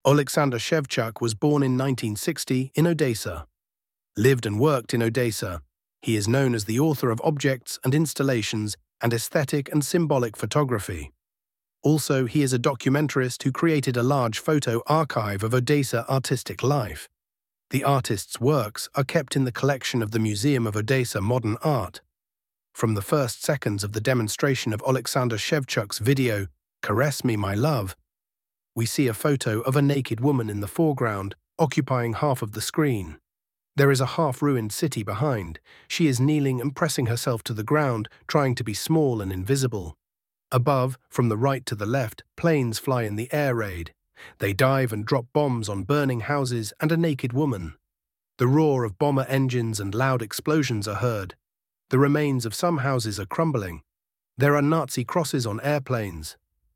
Alexander Shevchuk was born in 1960 in Odessa. Lived and worked in Odessa. He is known as the author of objects and installations and aesthetic and symbolic photography. Also, he is a documentarist who created a large photo archive of Odessa artistic life. The artist's works are kept in the collection of the Museum of Odessa Modern Art. From the first seconds of the demonstration of Alexander Shevchuk's video, Caress Me, My Love, we see a photo of a naked woman in the foreground, occupying half of the screen. There is a half-ruined city behind. She is kneeling and pressing herself to the ground, trying to be small and invisible. Above, from the right to the left, planes fly in the air raid. They dive and drop bombs on burning houses and a naked woman. The roar of bomber engines and loud explosions are heard. The remains of some houses are crumbling. There are Nazi crosses on airplanes.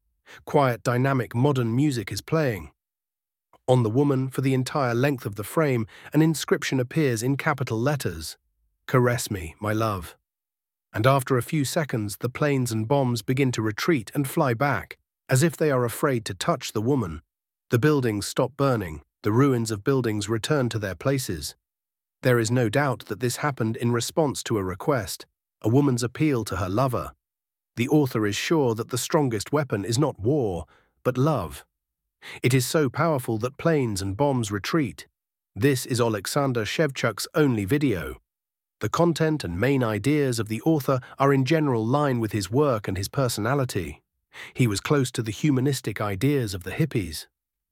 Quiet, dynamic, modern music is playing. On the woman, for the entire length of the frame, an inscription appears in capital letters. Caress me, my love. And after a few seconds, the planes and bombs begin to retreat and fly back, as if they are afraid to touch the woman. The buildings stop burning. The ruins of buildings return to their places. There is no doubt that this happened in response to a request, a woman's appeal to her lover. The author is sure that the strongest weapon is not war, but love. It is so powerful that planes and bombs retreat. This is Alexander Shevchuk's only video. The content and main ideas of the author are in general line with his work and his personality. He was close to the humanistic ideas of the hippies.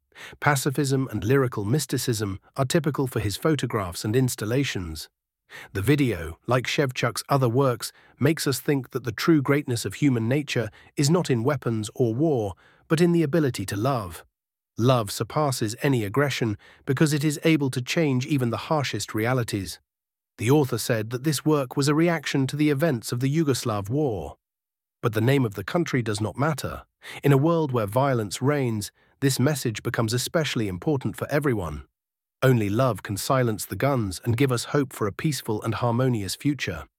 Pacifism and lyrical mysticism are typical for his photographs and installations. The video, like Shevchuk's other works, makes us think that the true greatness of human nature is not in weapons or war, but in the ability to love. Love surpasses any aggression because it is able to change even the harshest realities. The author said that this work was a reaction to the events of the Yugoslav War. But the name of the country does not matter. In a world where violence reigns, this message becomes especially important for everyone. Only love can silence the guns and give us hope for a peaceful and harmonious future.